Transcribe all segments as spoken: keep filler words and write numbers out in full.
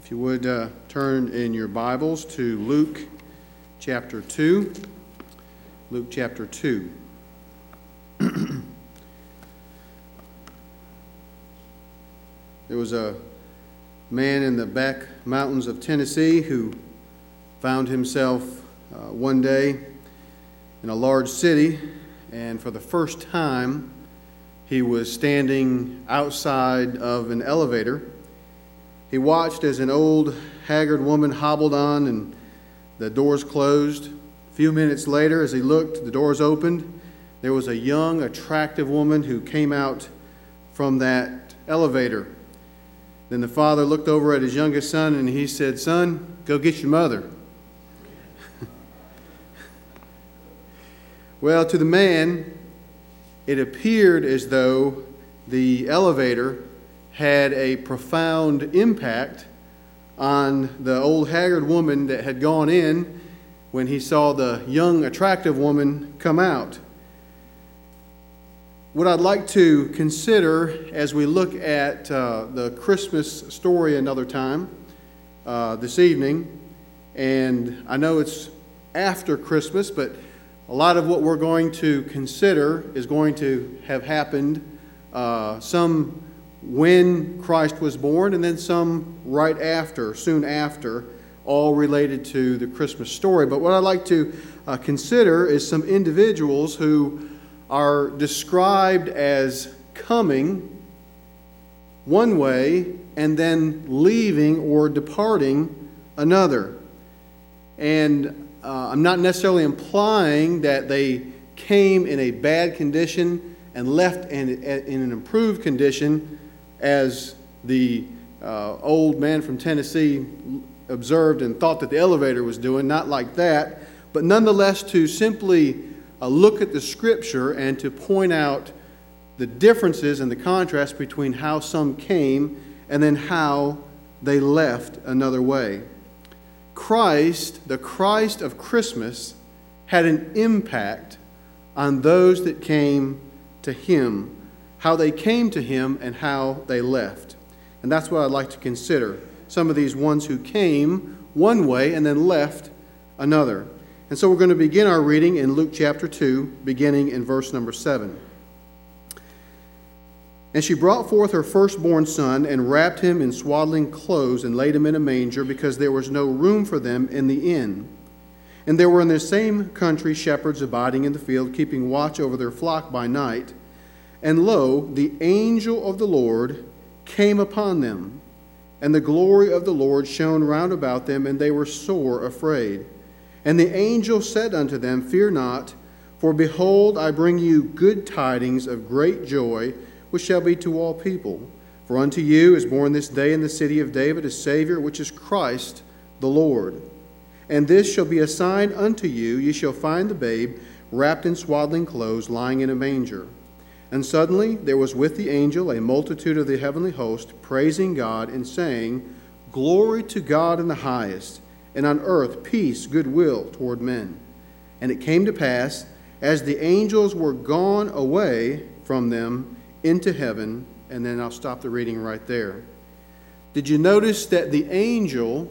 If you would uh, turn in your Bibles to Luke chapter two. Luke chapter two. There was a man in the back mountains of Tennessee who found himself uh, one day in a large city, and for the first time he was standing outside of an elevator. He watched as an old, haggard woman hobbled on and the doors closed. A few minutes later, as he looked, the doors opened. There was a young, attractive woman who came out from that elevator. Then the father looked over at his youngest son and he said, "Son, go get your mother." Well, to the man, it appeared as though the elevator had a profound impact on the old haggard woman that had gone in when he saw the young attractive woman come out. What I'd like to consider as we look at uh, the Christmas story another time uh, this evening, and I know it's after Christmas, but a lot of what we're going to consider is going to have happened uh, some when Christ was born, and then some right after, soon after, all related to the Christmas story. But what I'd like to uh, consider is some individuals who are described as coming one way and then leaving or departing another. And uh, I'm not necessarily implying that they came in a bad condition and left in, in an improved condition, as the uh, old man from Tennessee observed and thought that the elevator was doing. Not like that, but nonetheless to simply uh, look at the Scripture and to point out the differences and the contrast between how some came and then how they left another way. Christ, the Christ of Christmas, had an impact on those that came to Him, how they came to Him and how they left. And that's what I'd like to consider. Some of these ones who came one way and then left another. And so we're going to begin our reading in Luke chapter two, beginning in verse number seven. "And she brought forth her firstborn son and wrapped him in swaddling clothes and laid him in a manger, because there was no room for them in the inn. And there were in the same country shepherds abiding in the field, keeping watch over their flock by night. And lo, the angel of the Lord came upon them, and the glory of the Lord shone round about them, and they were sore afraid. And the angel said unto them, Fear not, for behold, I bring you good tidings of great joy, which shall be to all people. For unto you is born this day in the city of David a Savior, which is Christ the Lord. And this shall be a sign unto you, ye shall find the babe wrapped in swaddling clothes, lying in a manger. And suddenly there was with the angel a multitude of the heavenly host, praising God and saying, Glory to God in the highest, and on earth peace, goodwill toward men. And it came to pass, as the angels were gone away from them into heaven," and then I'll stop the reading right there. Did you notice that the angel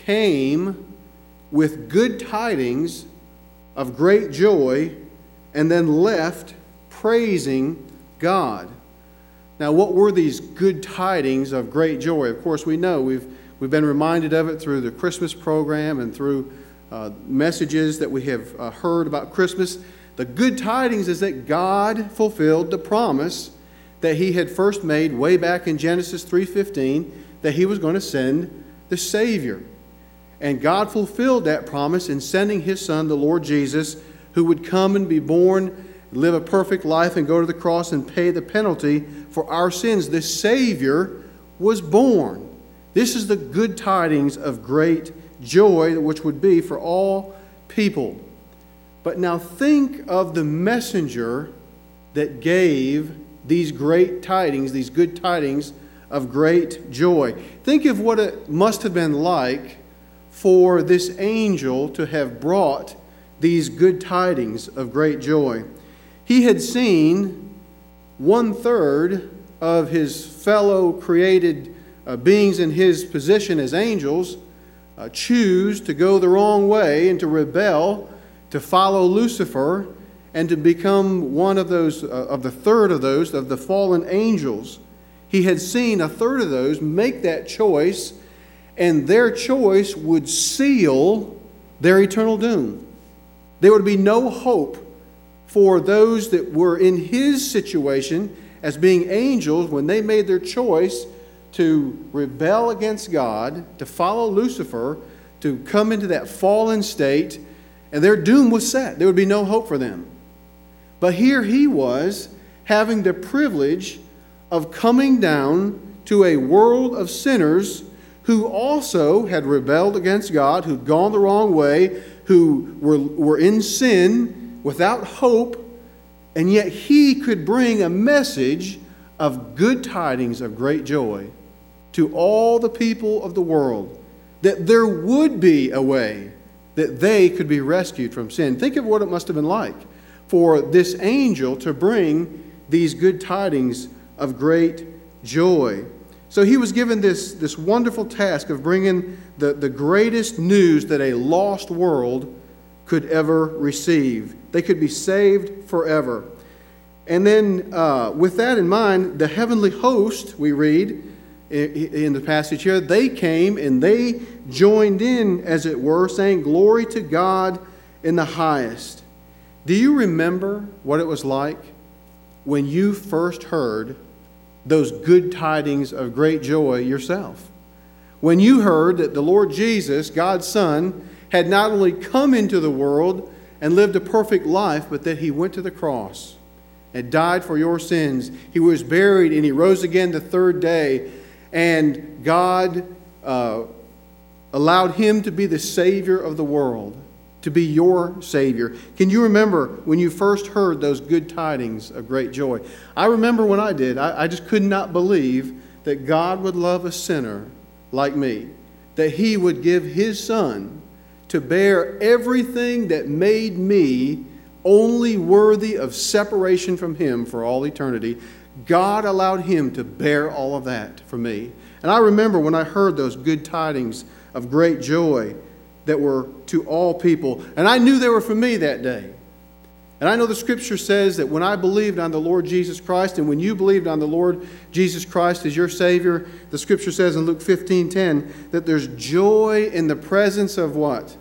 came with good tidings of great joy and then left praising God? Now, what were these good tidings of great joy? Of course, we know we've we've been reminded of it through the Christmas program and through uh, messages that we have uh, heard about Christmas. The good tidings is that God fulfilled the promise that He had first made way back in Genesis three fifteen, that He was going to send the Savior. And God fulfilled that promise in sending His Son, the Lord Jesus, who would come and be born, live a perfect life, and go to the cross and pay the penalty for our sins. The Savior was born. This is the good tidings of great joy, which would be for all people. But now think of the messenger that gave these great tidings, these good tidings of great joy. Think of what it must have been like for this angel to have brought these good tidings of great joy. He had seen one third of his fellow created uh, beings in his position as angels uh, choose to go the wrong way and to rebel, to follow Lucifer, and to become one of those, uh, of the third of those, of the fallen angels. He had seen a third of those make that choice, and their choice would seal their eternal doom. There would be no hope for those that were in his situation as being angels when they made their choice to rebel against God, to follow Lucifer, to come into that fallen state, and their doom was set. There would be no hope for them. But here he was having the privilege of coming down to a world of sinners who also had rebelled against God, who'd gone the wrong way, who were, were in sin, without hope, and yet he could bring a message of good tidings of great joy to all the people of the world, that there would be a way that they could be rescued from sin. Think of what it must have been like for this angel to bring these good tidings of great joy. So he was given this, this wonderful task of bringing the, the greatest news that a lost world could ever receive. They could be saved forever. And then uh, with that in mind, the heavenly host, we read in, in the passage here, they came and they joined in, as it were, saying, "Glory to God in the highest." Do you remember what it was like when you first heard those good tidings of great joy yourself? When you heard that the Lord Jesus, God's Son, had not only come into the world and lived a perfect life, but that he went to the cross and died for your sins. He was buried and he rose again the third day. And God uh, allowed him to be the Savior of the world, to be your Savior. Can you remember when you first heard those good tidings of great joy? I remember when I did. I, I just could not believe that God would love a sinner like me, that he would give his Son to bear everything that made me only worthy of separation from him for all eternity. God allowed him to bear all of that for me. And I remember when I heard those good tidings of great joy that were to all people. And I knew they were for me that day. And I know the Scripture says that when I believed on the Lord Jesus Christ, and when you believed on the Lord Jesus Christ as your Savior, the Scripture says in Luke fifteen ten that there's joy in the presence of what?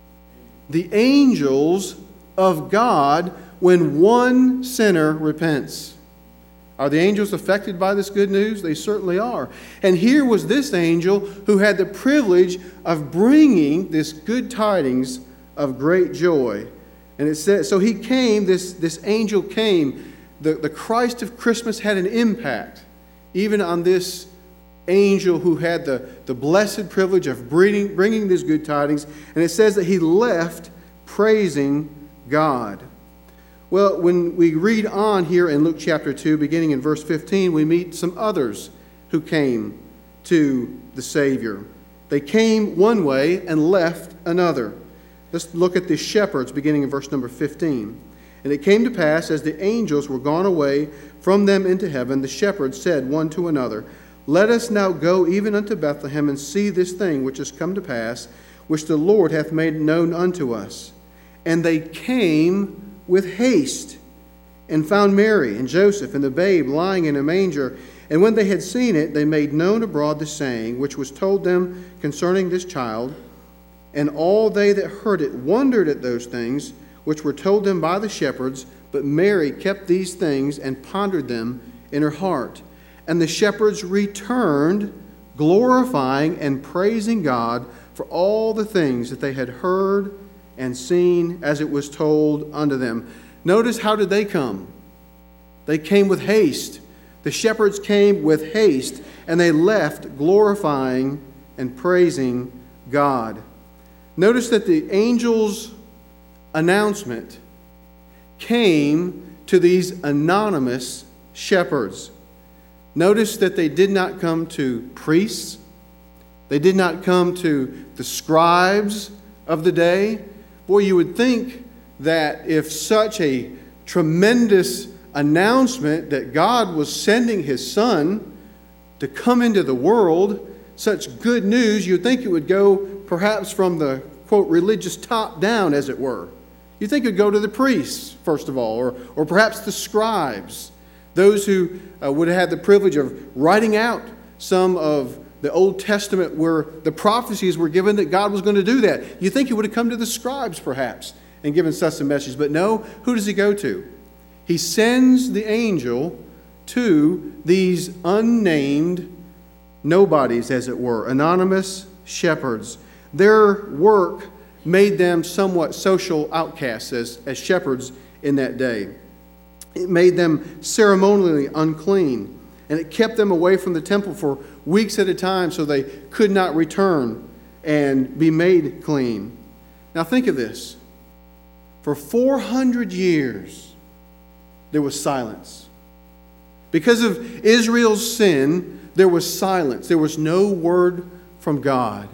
The angels of God when one sinner repents. Are the angels affected by this good news? They certainly are. And here was this angel who had the privilege of bringing this good tidings of great joy. And it says, so he came, this, this angel came. The, the Christ of Christmas had an impact even on this angel who had the, the blessed privilege of bringing, bringing these good tidings. And it says that he left praising God. Well, when we read on here in Luke chapter two, beginning in verse fifteen, we meet some others who came to the Savior. They came one way and left another. Let's look at the shepherds, beginning in verse number fifteen. And it came to pass, as the angels were gone away from them into heaven, the shepherds said one to another, "Let us now go even unto Bethlehem, and see this thing which is come to pass, which the Lord hath made known unto us." And they came with haste, and found Mary and Joseph and the babe lying in a manger. And when they had seen it, they made known abroad the saying which was told them concerning this child. And all they that heard it wondered at those things which were told them by the shepherds. But Mary kept these things and pondered them in her heart. And the shepherds returned, glorifying and praising God for all the things that they had heard and seen as it was told unto them. Notice, how did they come? They came with haste. The shepherds came with haste, and they left glorifying and praising God. Notice that the angel's announcement came to these anonymous shepherds. Notice that they did not come to priests. They did not come to the scribes of the day. Boy, you would think that if such a tremendous announcement that God was sending his Son to come into the world, such good news, you'd think it would go perhaps from the, quote, religious top down, as it were. You'd think it would go to the priests, first of all, or, or perhaps the scribes, those who uh, would have had the privilege of writing out some of the Old Testament where the prophecies were given that God was going to do that. You'd think it would have come to the scribes, perhaps, and given such a message. But no, who does he go to? He sends the angel to these unnamed nobodies, as it were, anonymous shepherds. Their work made them somewhat social outcasts as, as shepherds in that day. It made them ceremonially unclean, and it kept them away from the temple for weeks at a time so they could not return and be made clean. Now think of this. For four hundred years, there was silence. Because of Israel's sin, there was silence. There was no word from God.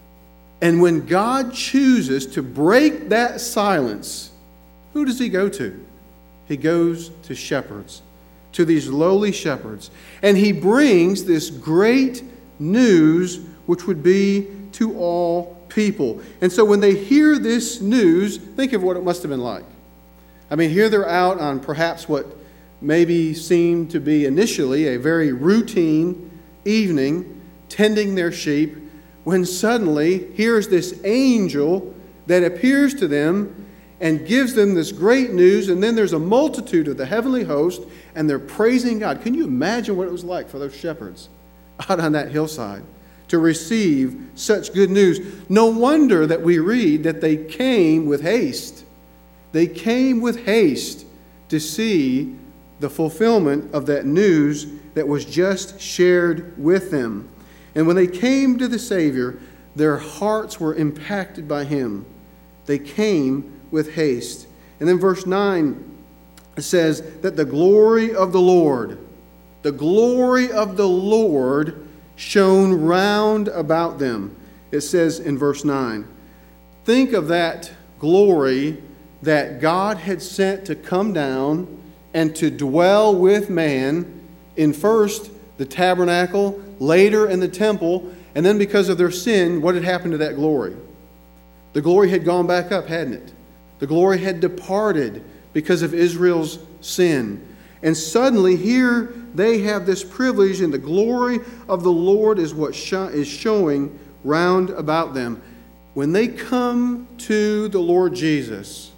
And when God chooses to break that silence, who does he go to? He goes to shepherds, to these lowly shepherds. And he brings this great news, which would be to all people. And so when they hear this news, think of what it must have been like. I mean, here they're out on perhaps what maybe seemed to be initially a very routine evening, tending their sheep, when suddenly here's this angel that appears to them and gives them this great news, and then there's a multitude of the heavenly host, and they're praising God. Can you imagine what it was like for those shepherds out on that hillside to receive such good news? No wonder that we read that they came with haste. They came with haste to see the fulfillment of that news that was just shared with them. And when they came to the Savior, their hearts were impacted by him. They came with haste. And then verse nine says that the glory of the Lord, the glory of the Lord shone round about them. It says in verse nine, think of that glory that God had sent to come down and to dwell with man in first the tabernacle, later in the temple, and then because of their sin, what had happened to that glory? The glory had gone back up, hadn't it? The glory had departed because of Israel's sin. And suddenly here they have this privilege, and the glory of the Lord is what is showing round about them. When they come to the Lord Jesus,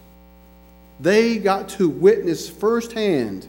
they got to witness firsthand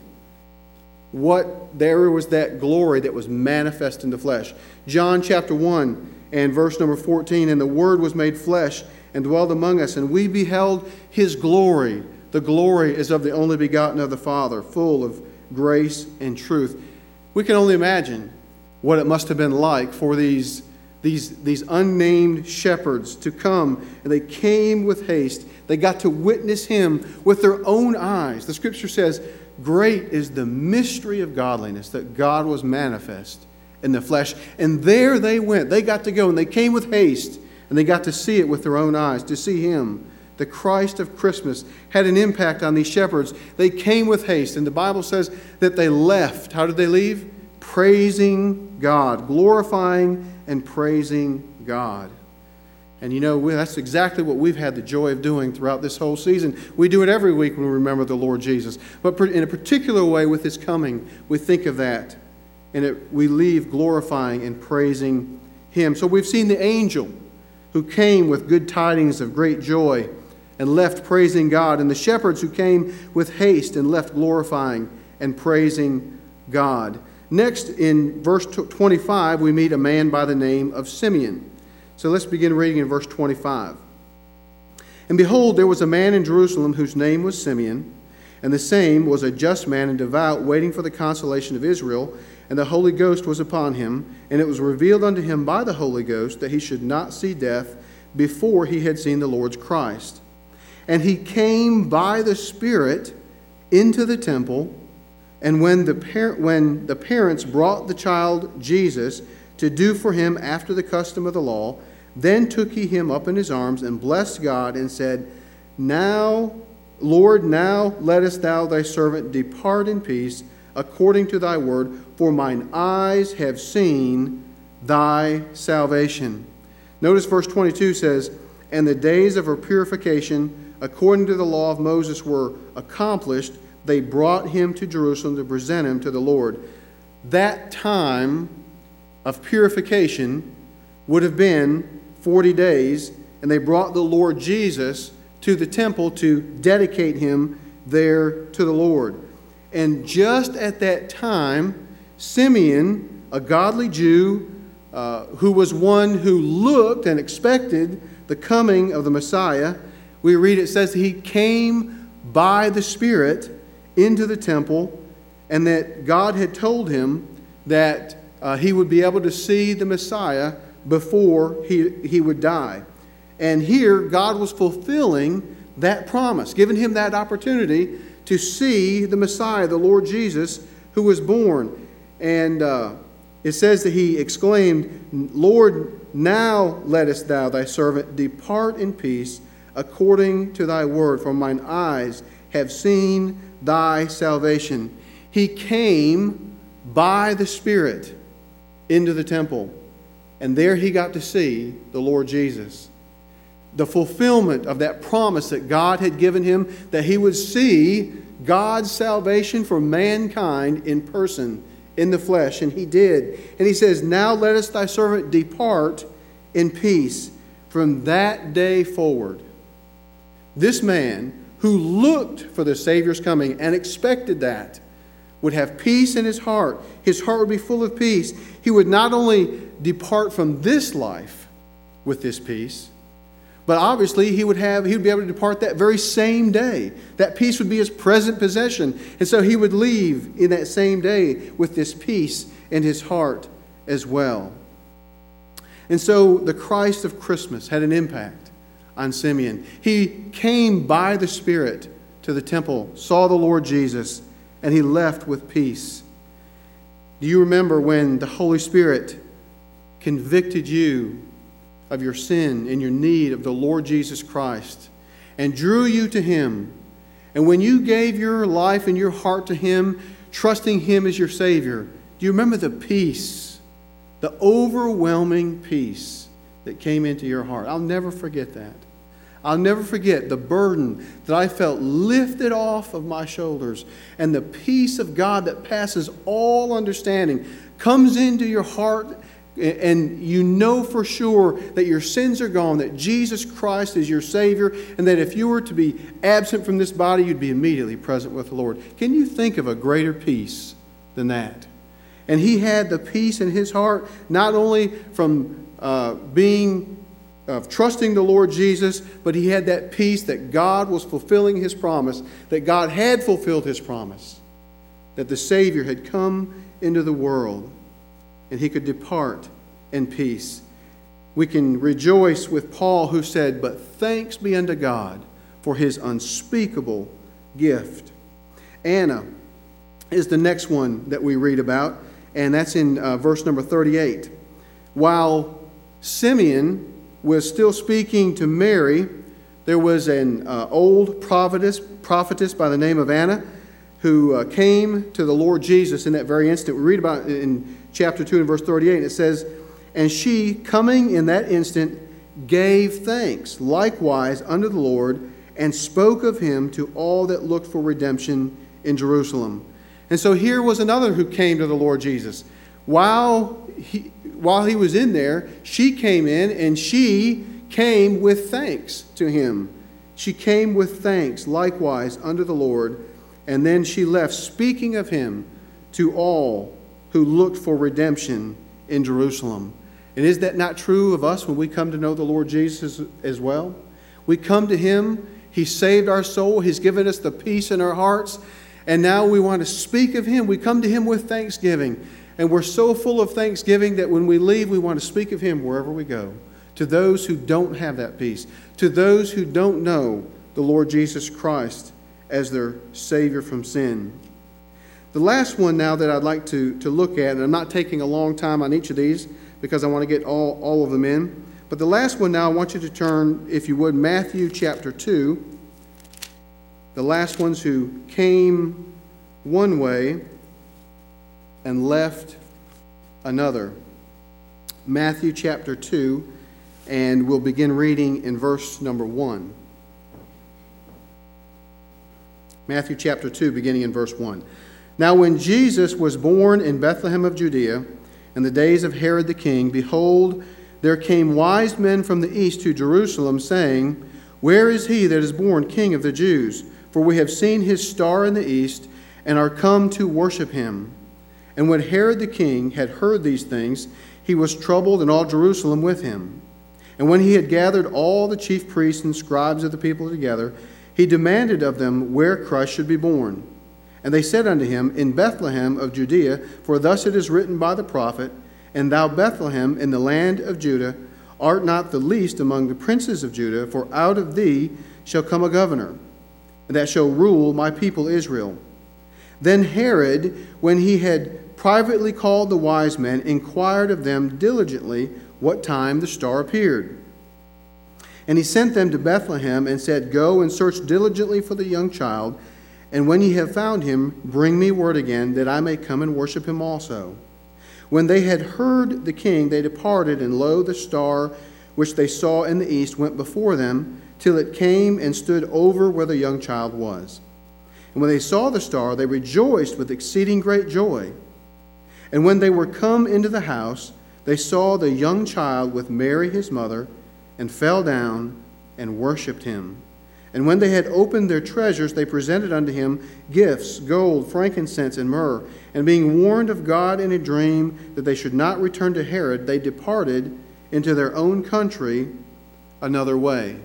what there was, that glory that was manifest in the flesh. John chapter one and verse number fourteen, and the Word was made flesh and dwelled among us, and we beheld his glory. The glory is of the only begotten of the Father, full of grace and truth. We can only imagine what it must have been like for these, these, these unnamed shepherds to come, and they came with haste. They got to witness him with their own eyes. The scripture says, great is the mystery of godliness, that God was manifest in the flesh. And there they went. They got to go, and they came with haste, and they got to see it with their own eyes, to see him. The Christ of Christmas had an impact on these shepherds. They came with haste, and the Bible says that they left. How did they leave? Praising God, glorifying and praising God. And you know, that's exactly what we've had the joy of doing throughout this whole season. We do it every week when we remember the Lord Jesus. But in a particular way with his coming, we think of that, and it, we leave glorifying and praising him. So we've seen the angel who came with good tidings of great joy and left praising God, and the shepherds who came with haste and left glorifying and praising God. Next, in verse twenty-five, we meet a man by the name of Simeon. So let's begin reading in verse twenty-five. And behold, there was a man in Jerusalem whose name was Simeon, and the same was a just man and devout, waiting for the consolation of Israel, and the Holy Ghost was upon him, and it was revealed unto him by the Holy Ghost that he should not see death before he had seen the Lord's Christ. And he came by the Spirit into the temple, and when the, par- when the parents brought the child Jesus to do for him after the custom of the law, then took he him up in his arms and blessed God and said, Now, Lord, now lettest thou thy servant depart in peace, according to thy word, for mine eyes have seen thy salvation. Notice verse twenty-two says, and the days of her purification, according to the law of Moses, were accomplished. They brought him to Jerusalem to present him to the Lord. That time of purification would have been forty days, and they brought the Lord Jesus to the temple to dedicate him there to the Lord. And just at that time, Simeon, a godly Jew, uh, who was one who looked and expected the coming of the Messiah, we read it says he came by the Spirit into the temple, and that God had told him that uh, he would be able to see the Messiah before he, he would die. And here, God was fulfilling that promise, giving him that opportunity to see the Messiah, the Lord Jesus, who was born. And uh, it says that he exclaimed, Lord, now lettest thou thy servant depart in peace according to thy word, for mine eyes have seen thy salvation. He came by the Spirit into the temple, and there he got to see the Lord Jesus. The fulfillment of that promise that God had given him, that he would see God's salvation for mankind in person, in the flesh, and he did. And he says, now lettest thy servant depart in peace. From that day forward, this man who looked for the Savior's coming and expected that would have peace in his heart. His heart would be full of peace. He would not only depart from this life with this peace, but obviously he would have he would be able to depart that very same day. That peace would be his present possession. And so he would leave in that same day with this peace in his heart as well. And so the Christ of Christmas had an impact on Simeon. He came by the Spirit to the temple, saw the Lord Jesus, and he left with peace. Do you remember when the Holy Spirit convicted you of your sin and your need of the Lord Jesus Christ and drew you to him? And when you gave your life and your heart to him, trusting him as your Savior, do you remember the peace, the overwhelming peace that came into your heart? I'll never forget that. I'll never forget the burden that I felt lifted off of my shoulders, and the peace of God that passes all understanding comes into your heart, and you know for sure that your sins are gone, that Jesus Christ is your Savior, and that if you were to be absent from this body, you'd be immediately present with the Lord. Can you think of a greater peace than that? And he had the peace in his heart, not only from uh, being of trusting the Lord Jesus, but he had that peace that God was fulfilling his promise, that God had fulfilled his promise, that the Savior had come into the world, and he could depart in peace. We can rejoice with Paul, who said, but thanks be unto God for his unspeakable gift. Anna is the next one that we read about, and that's in uh, verse number thirty-eight. While Simeon was still speaking to Mary, there was an uh, old prophetess, prophetess by the name of Anna who uh, came to the Lord Jesus in that very instant. We read about it in chapter two and verse thirty-eight, and it says, and she, coming in that instant, gave thanks likewise unto the Lord, and spoke of him to all that looked for redemption in Jerusalem. And so here was another who came to the Lord Jesus. While he, while he was in there, she came in, and she came with thanks to him. She came with thanks likewise unto the Lord, and then she left, speaking of him to all who looked for redemption in Jerusalem. And is that not true of us when we come to know the Lord Jesus as well? We come to him, he saved our soul, he's given us the peace in our hearts, and now we want to speak of him. We come to him with thanksgiving. And we're so full of thanksgiving that when we leave, we want to speak of him wherever we go. To those who don't have that peace. To those who don't know the Lord Jesus Christ as their Savior from sin. The last one now that I'd like to, to look at, and I'm not taking a long time on each of these because I want to get all, all of them in. But the last one now, I want you to turn, if you would, Matthew chapter two. The last ones who came one way and left another. Matthew chapter two, and we'll begin reading in verse number one. Matthew chapter two, beginning in verse one. Now when Jesus was born in Bethlehem of Judea, in the days of Herod the king, behold, there came wise men from the east to Jerusalem, saying, Where is he that is born King of the Jews? For we have seen his star in the east, and are come to worship him. And when Herod the king had heard these things, he was troubled, and all Jerusalem with him. And when he had gathered all the chief priests and scribes of the people together, he demanded of them where Christ should be born. And they said unto him, In Bethlehem of Judea, for thus it is written by the prophet, And thou, Bethlehem, in the land of Judah, art not the least among the princes of Judah, for out of thee shall come a governor, that shall rule my people Israel. Then Herod, when he had privately called the wise men, inquired of them diligently what time the star appeared. And he sent them to Bethlehem, and said, Go and search diligently for the young child, and when ye have found him, bring me word again, that I may come and worship him also. When they had heard the king, they departed, and lo, the star which they saw in the east went before them, till it came and stood over where the young child was. And when they saw the star, they rejoiced with exceeding great joy. And when they were come into the house, they saw the young child with Mary his mother, and fell down and worshipped him. And when they had opened their treasures, they presented unto him gifts, gold, frankincense, and myrrh. And being warned of God in a dream that they should not return to Herod, they departed into their own country another way.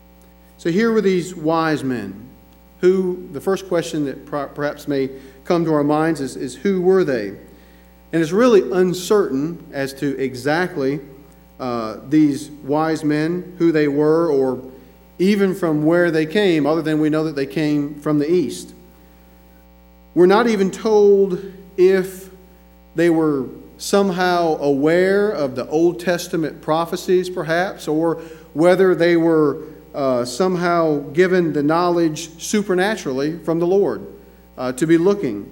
So here were these wise men, who, the first question that perhaps may come to our minds is, is who were they? And it's really uncertain as to exactly uh, these wise men, who they were, or even from where they came, other than we know that they came from the east. We're not even told if they were somehow aware of the Old Testament prophecies, perhaps, or whether they were uh, somehow given the knowledge supernaturally from the Lord uh, to be looking.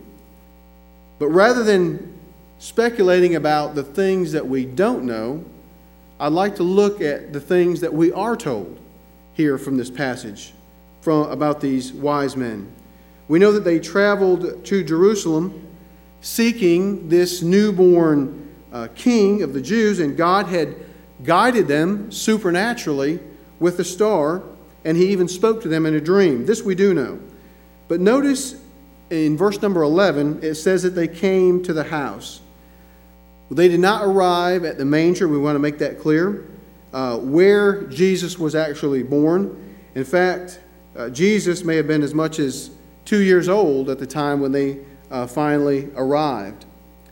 But rather than speculating about the things that we don't know, I'd like to look at the things that we are told here from this passage from about these wise men. We know that they traveled to Jerusalem seeking this newborn uh, king of the Jews, and God had guided them supernaturally with a star, and he even spoke to them in a dream. This we do know. But notice in verse number eleven, it says that they came to the house. They did not arrive at the manger. We want to make that clear. Uh, where Jesus was actually born. In fact, uh, Jesus may have been as much as two years old at the time when they uh, finally arrived.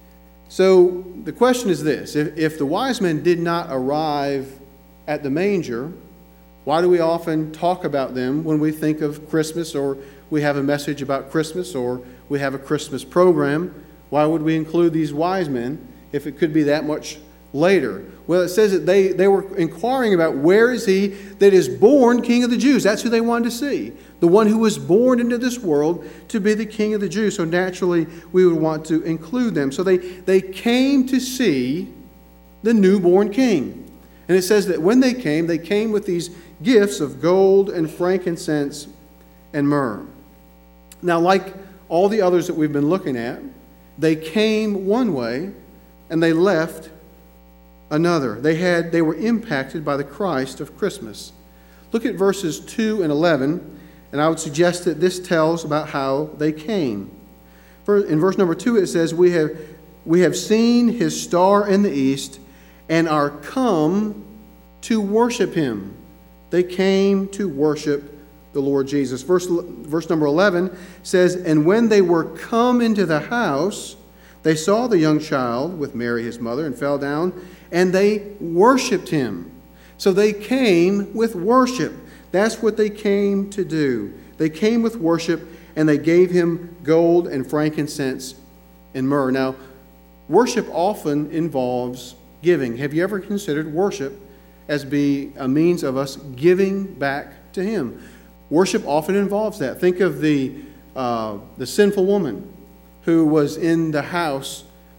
So the question is this: if, if the wise men did not arrive at the manger, why do we often talk about them when we think of Christmas, or we have a message about Christmas, or we have a Christmas program? Why would we include these wise men if it could be that much later? Well, it says that they, they were inquiring about where is he that is born King of the Jews. That's who they wanted to see. The one who was born into this world to be the King of the Jews. So naturally, we would want to include them. So they, they came to see the newborn king. And it says that when they came, they came with these gifts of gold and frankincense and myrrh. Now, like all the others that we've been looking at, they came one way and they left another. They had they were impacted by the Christ of Christmas. Look at verses two and eleven, and I would suggest that this tells about how they came. In verse number two, it says, We have we have seen his star in the east, and are come to worship him. They came to worship the Lord Jesus. Verse, verse number eleven says, And when they were come into the house, they saw the young child with Mary his mother, and fell down, and they worshipped him. So they came with worship. That's what they came to do. They came with worship, and they gave him gold and frankincense and myrrh. Now, worship often involves giving. Have you ever considered worship as being a means of us giving back to him? Worship often involves that. Think of the uh, the sinful woman who was in the house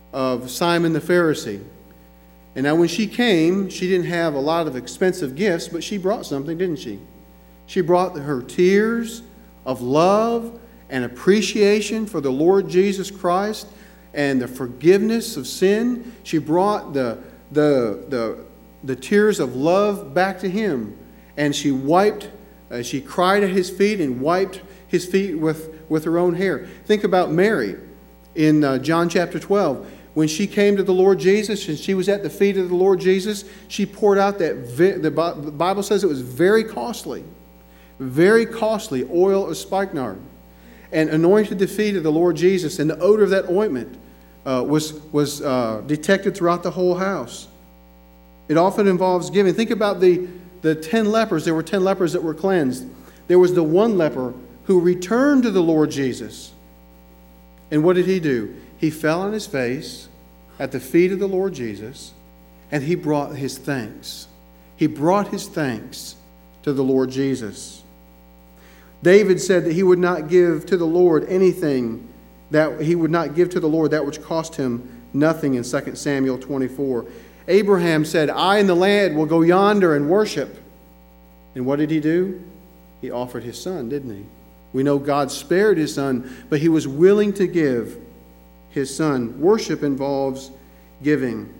of Simon the Pharisee. And now when she came, she didn't have a lot of expensive gifts, but she brought something, didn't she? She brought her tears of love and appreciation for the Lord Jesus Christ and the forgiveness of sin. She brought the, the, the, the tears of love back to him. And she wiped, uh, she cried at his feet and wiped his feet with, with her own hair. Think about Mary in uh, John chapter twelve. When she came to the Lord Jesus and she was at the feet of the Lord Jesus, she poured out that, vi- the Bible says it was very costly, very costly oil of spikenard, and anointed the feet of the Lord Jesus. And the odor of that ointment uh, was, was uh, detected throughout the whole house. It often involves giving. Think about the, the ten lepers. There were ten lepers that were cleansed. There was the one leper who returned to the Lord Jesus. And what did he do? He fell on his face at the feet of the Lord Jesus, and he brought his thanks. He brought his thanks to the Lord Jesus. David said that he would not give to the Lord anything, that he would not give to the Lord that which cost him nothing in Second Samuel twenty-four. Abraham said, I and the lad will go yonder and worship. And what did he do? He offered his son, didn't he? We know God spared his son, but he was willing to give his son. Worship involves giving.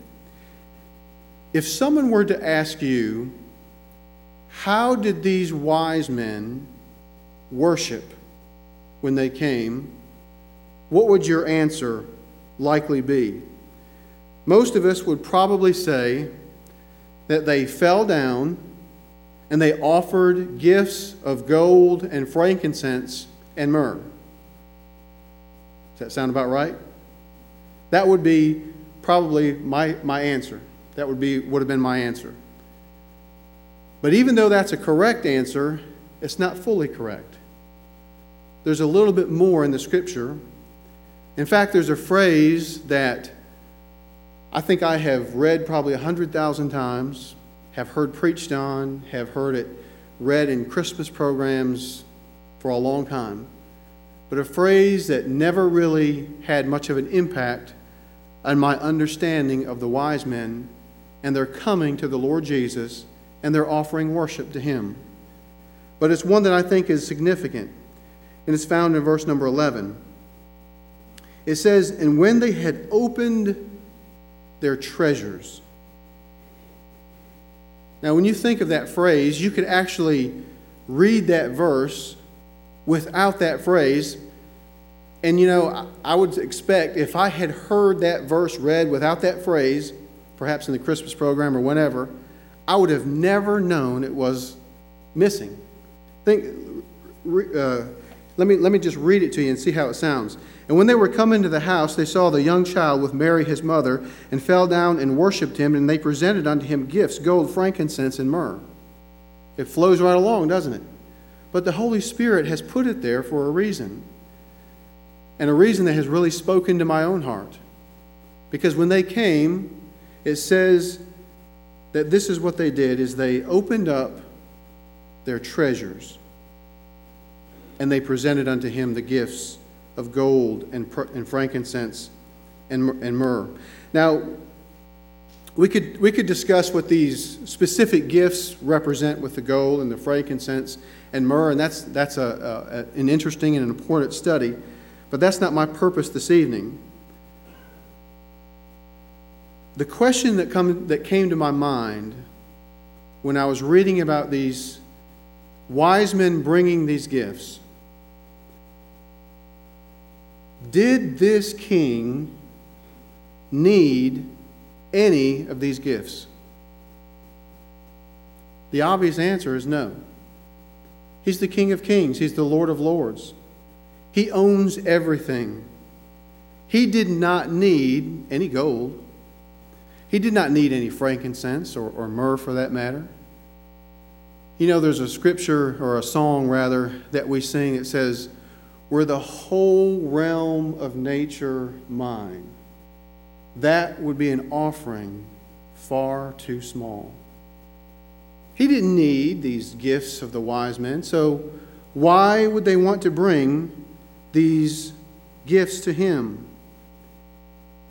If someone were to ask you, how did these wise men worship when they came, what would your answer likely be? Most of us would probably say that they fell down and they offered gifts of gold and frankincense and myrrh. Does that sound about right? That would be probably my, my answer. That would be would have been my answer. But even though that's a correct answer, it's not fully correct. There's a little bit more in the Scripture. In fact, there's a phrase that I think I have read probably a hundred thousand times, have heard preached on, have heard it read in Christmas programs for a long time, but a phrase that never really had much of an impact on my understanding of the wise men and their coming to the Lord Jesus and their offering worship to him. But it's one that I think is significant, and it's found in verse number eleven. It says, and when they had opened their treasures. Now, when you think of that phrase, you could actually read that verse without that phrase. And, you know, I would expect if I had heard that verse read without that phrase, perhaps in the Christmas program or whenever, I would have never known it was missing. Think, uh, let me, let me just read it to you and see how it sounds. And when they were come into the house, they saw the young child with Mary his mother, and fell down and worshipped him, and they presented unto him gifts, gold, frankincense, and myrrh. It flows right along, doesn't it? But the Holy Spirit has put it there for a reason, and a reason that has really spoken to my own heart. Because when they came, it says that this is what they did, is they opened up their treasures, and they presented unto him the gifts of gold and, and frankincense and, and myrrh. Now, we could we could discuss what these specific gifts represent with the gold and the frankincense and myrrh, and that's that's a, a an interesting and an important study. But that's not my purpose this evening. The question that come that came to my mind when I was reading about these wise men bringing these gifts: did this king need any of these gifts? The obvious answer is no. He's the King of Kings. He's the Lord of Lords. He owns everything. He did not need any gold. He did not need any frankincense or, or myrrh for that matter. You know, there's a scripture, or a song rather, that we sing that says, "Were the whole realm of nature mine, that would be an offering far too small." He didn't need these gifts of the wise men, so why would they want to bring these gifts to him?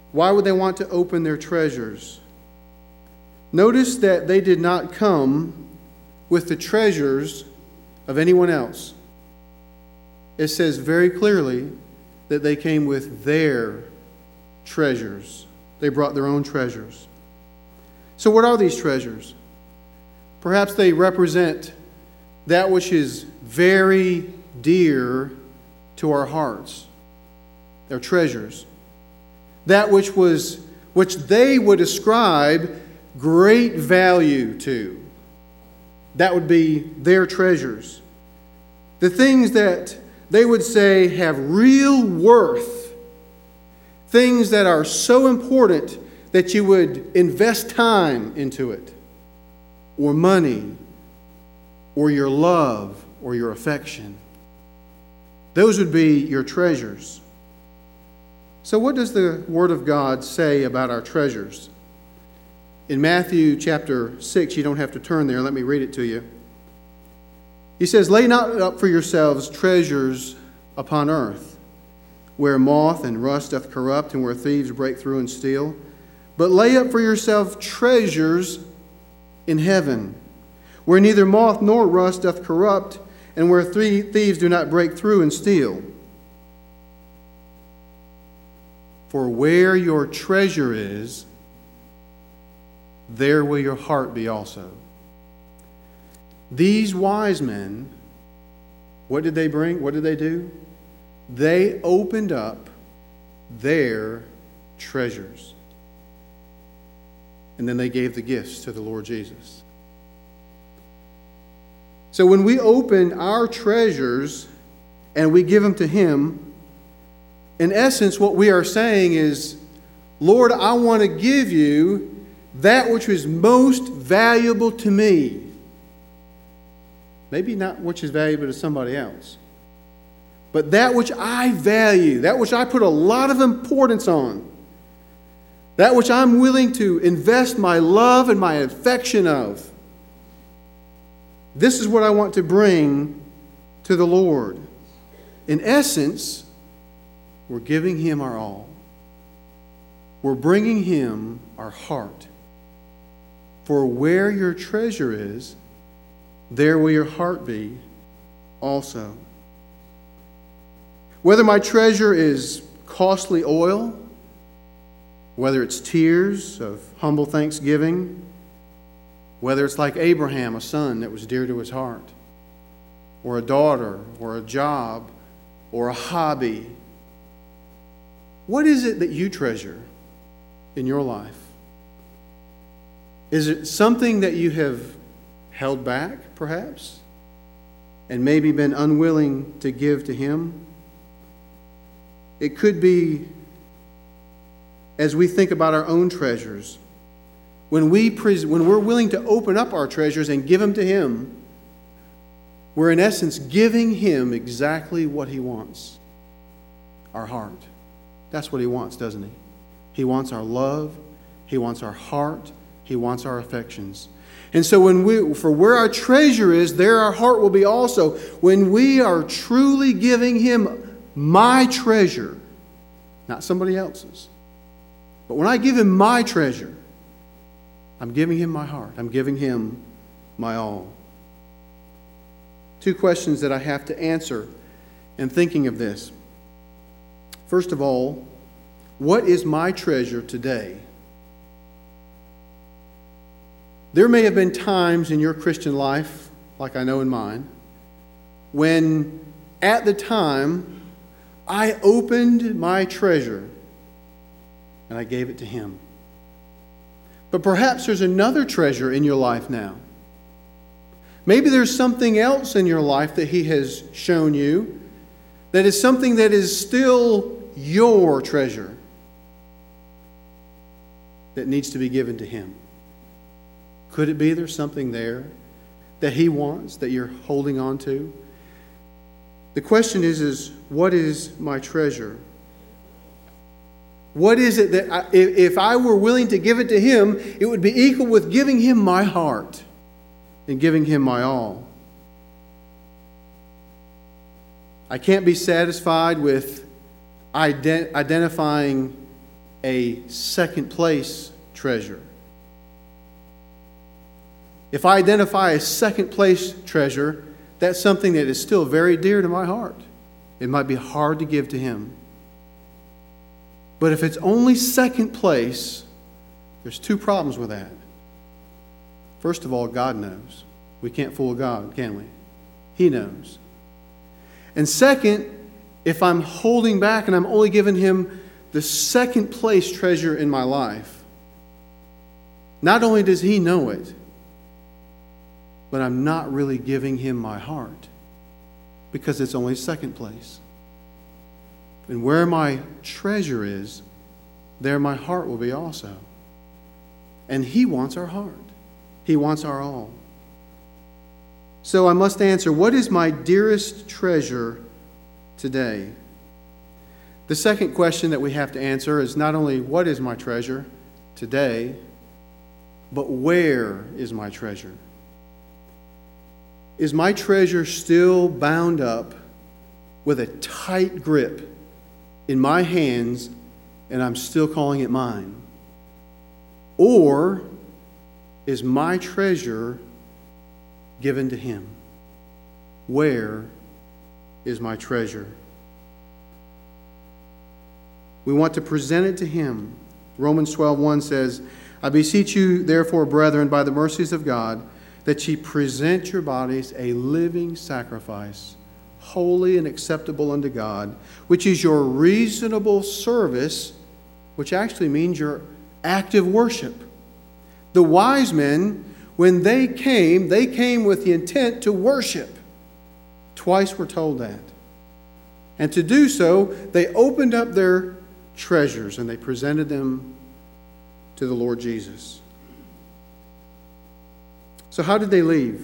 Why would they want to open their treasures? Notice that they did not come with the treasures of anyone else. It says very clearly that they came with their treasures. They brought their own treasures. So what are these treasures? Perhaps they represent that which is very dear to our hearts. They're treasures. That which was, which they would ascribe great value to. That would be their treasures. The things that they would say have real worth. Things that are so important that you would invest time into it, or money, or your love, or your affection. Those would be your treasures. So what does the Word of God say about our treasures? In Matthew chapter six, you don't have to turn there. Let me read it to you. He says, "Lay not up for yourselves treasures upon earth, where moth and rust doth corrupt, and where thieves break through and steal. But lay up for yourselves treasures in heaven, where neither moth nor rust doth corrupt, and where thieves do not break through and steal. For where your treasure is, there will your heart be also." These wise men, what did they bring? What did they do? They opened up their treasures. And then they gave the gifts to the Lord Jesus. So when we open our treasures and we give them to Him, in essence what we are saying is, Lord, I want to give you that which is most valuable to me. Maybe not which is valuable to somebody else, but that which I value, that which I put a lot of importance on, that which I'm willing to invest my love and my affection of. This is what I want to bring to the Lord. In essence, we're giving Him our all. We're bringing Him our heart. For where your treasure is, there will your heart be also. Whether my treasure is costly oil, whether it's tears of humble thanksgiving, whether it's like Abraham, a son that was dear to his heart, or a daughter, or a job, or a hobby, what is it that you treasure in your life? Is it something that you have held back, perhaps, and maybe been unwilling to give to Him? It could be, as we think about our own treasures, when, we pres- when we're willing to open up our treasures and give them to Him, we're in essence giving Him exactly what He wants, our heart. That's what He wants, doesn't He? He wants our love. He wants our heart. He wants our affections. And so when we, for where our treasure is, there our heart will be also. When we are truly giving Him my treasure, not somebody else's, but when I give Him my treasure, I'm giving Him my heart. I'm giving Him my all. Two questions that I have to answer in thinking of this. First of all, what is my treasure today? There may have been times in your Christian life, like I know in mine, when at the time I opened my treasure and I gave it to Him. But perhaps there's another treasure in your life now. Maybe there's something else in your life that He has shown you that is something that is still your treasure that needs to be given to Him. Could it be there's something there that He wants that you're holding on to? The question is, is what is my treasure? What is it that I, if I were willing to give it to Him, it would be equal with giving Him my heart and giving Him my all. I can't be satisfied with ident- identifying a second place treasure. If I identify a second place treasure, that's something that is still very dear to my heart. It might be hard to give to Him. But if it's only second place, there's two problems with that. First of all, God knows. We can't fool God, can we? He knows. And second, if I'm holding back and I'm only giving Him the second place treasure in my life, not only does He know it, but I'm not really giving Him my heart because it's only second place. And where my treasure is, there my heart will be also. And He wants our heart. He wants our all. So I must answer, what is my dearest treasure today? The second question that we have to answer is not only what is my treasure today, but where is my treasure? Is my treasure still bound up with a tight grip in my hands and I'm still calling it mine? Or is my treasure given to Him? Where is my treasure? We want to present it to Him. Romans twelve one says, I beseech you, therefore, brethren, by the mercies of God, that ye present your bodies a living sacrifice, holy and acceptable unto God, which is your reasonable service, which actually means your active worship. The wise men, when they came, they came with the intent to worship. Twice we're told that. And to do so, they opened up their treasures and they presented them to the Lord Jesus. So how did they leave?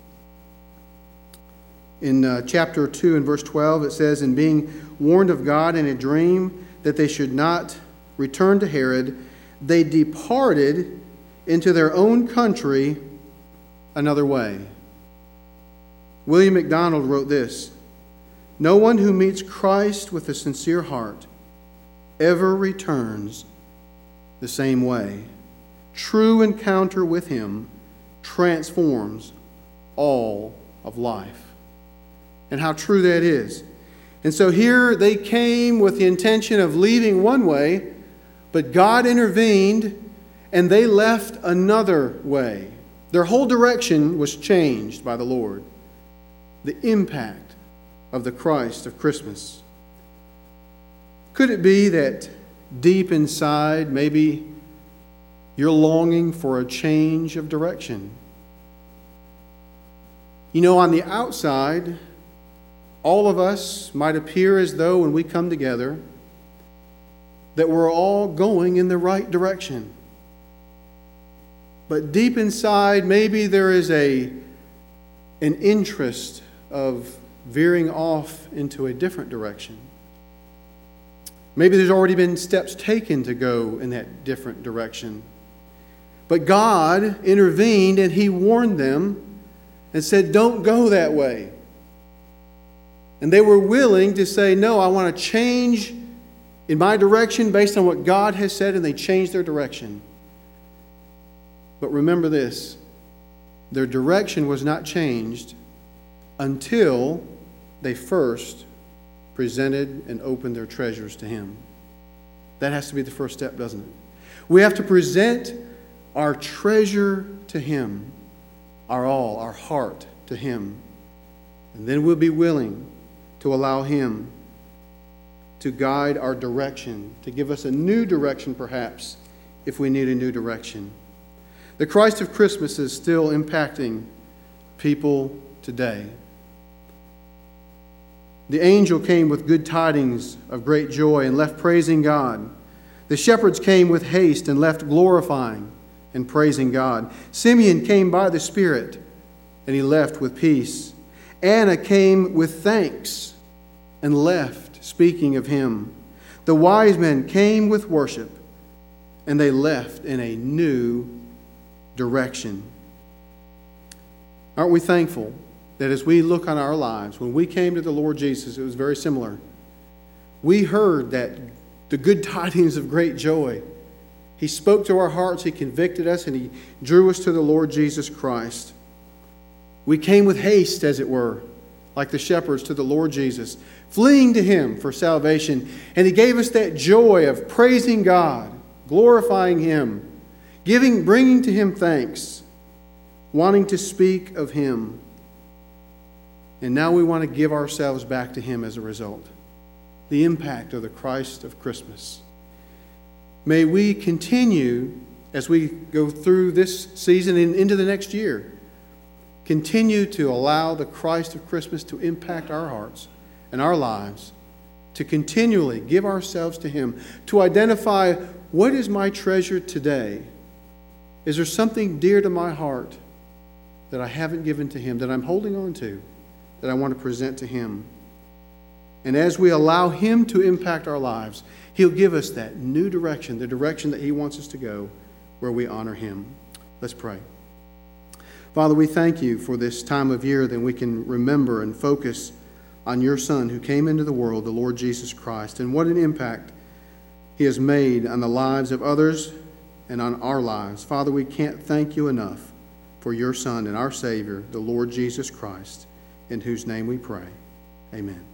In uh, chapter two and verse twelve, it says, and being warned of God in a dream that they should not return to Herod, they departed into their own country another way. William MacDonald wrote this, no one who meets Christ with a sincere heart ever returns the same way. True encounter with Him transforms all of life. And how true that is. And so here they came with the intention of leaving one way, but God intervened and they left another way. Their whole direction was changed by the Lord. The impact of the Christ of Christmas. Could it be that deep inside, maybe you're longing for a change of direction? You know, on the outside, all of us might appear as though when we come together, that we're all going in the right direction. But deep inside, maybe there is a, an interest of veering off into a different direction. Maybe there's already been steps taken to go in that different direction. But God intervened and He warned them and said, don't go that way. And they were willing to say, no, I want to change in my direction based on what God has said, and they changed their direction. But remember this, their direction was not changed until they first presented and opened their treasures to Him. That has to be the first step, doesn't it? We have to present our treasure to Him, our all, our heart to Him. And then we'll be willing to allow Him to guide our direction, to give us a new direction perhaps, if we need a new direction. The Christ of Christmas is still impacting people today. The angel came with good tidings of great joy and left praising God. The shepherds came with haste and left glorifying and praising God. Simeon came by the Spirit and he left with peace. Anna came with thanks and left speaking of Him. The wise men came with worship and they left in a new direction. Aren't we thankful that as we look on our lives, when we came to the Lord Jesus, it was very similar. We heard that the good tidings of great joy. He spoke to our hearts, He convicted us, and He drew us to the Lord Jesus Christ. We came with haste, as it were, like the shepherds to the Lord Jesus, fleeing to Him for salvation. And He gave us that joy of praising God, glorifying Him, giving, bringing to Him thanks, wanting to speak of Him. And now we want to give ourselves back to Him as a result. The impact of the Christ of Christmas. May we continue, as we go through this season and into the next year, continue to allow the Christ of Christmas to impact our hearts and our lives, to continually give ourselves to Him, to identify, what is my treasure today? Is there something dear to my heart that I haven't given to Him, that I'm holding on to, that I want to present to Him? And as we allow Him to impact our lives, He'll give us that new direction, the direction that He wants us to go, where we honor Him. Let's pray. Father, we thank You for this time of year that we can remember and focus on Your Son who came into the world, the Lord Jesus Christ, and what an impact He has made on the lives of others and on our lives. Father, we can't thank You enough for Your Son and our Savior, the Lord Jesus Christ, in whose name we pray. Amen.